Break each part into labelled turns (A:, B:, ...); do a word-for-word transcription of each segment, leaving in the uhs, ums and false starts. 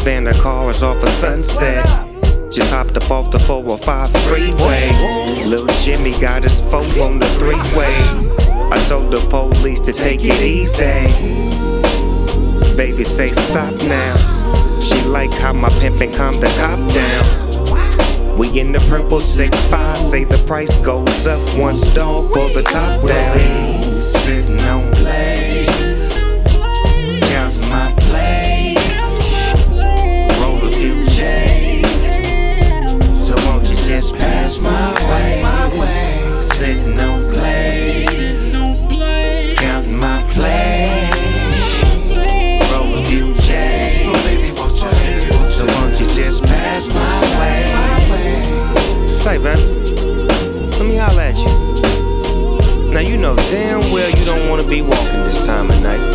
A: van, the car is off of Sunset. Just hopped up off the four oh five freeway. Lil' Jimmy got his phone on the three-way. I told the police to take it easy. Baby say stop now. She like how my pimpin' calm the cop down. We in the purple six five, say the price goes up once dog pull the top down. Sitting on blaze, counting my plays, roll a few J's. So won't you just pass my way? Sitting on blaze, counting my plays, roll a few J's. So won't you just pass my way? Say, man, let me holler at you. Now you know damn well you don't wanna be walking this time of night.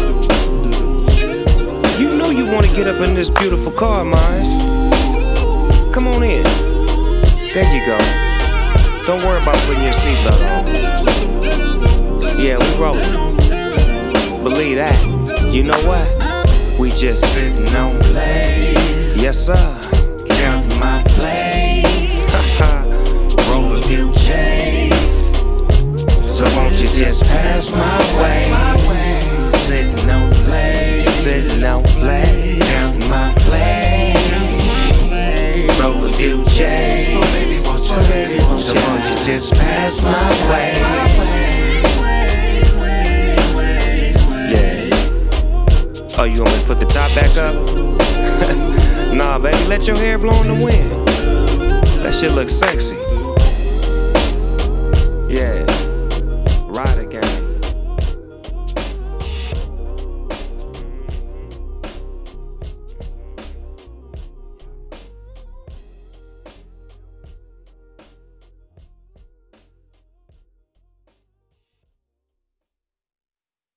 A: You know you wanna get up in this beautiful car of mine. Come on in. There you go. Don't worry about putting your seatbelt on. Yeah, we rollin'. Believe that. You know what? We just sitting on plays. Yes, sir. Counting my plays. Roll a few J's. So won't you just pass my way? Sitting on plays. Sitting on plays. Counting my plays. Roll a few J's. So won't you just pass my way? Yeah. Oh, you want me to put the top back up? Nah, baby, let your hair blow in the wind. That shit looks sexy. Yeah.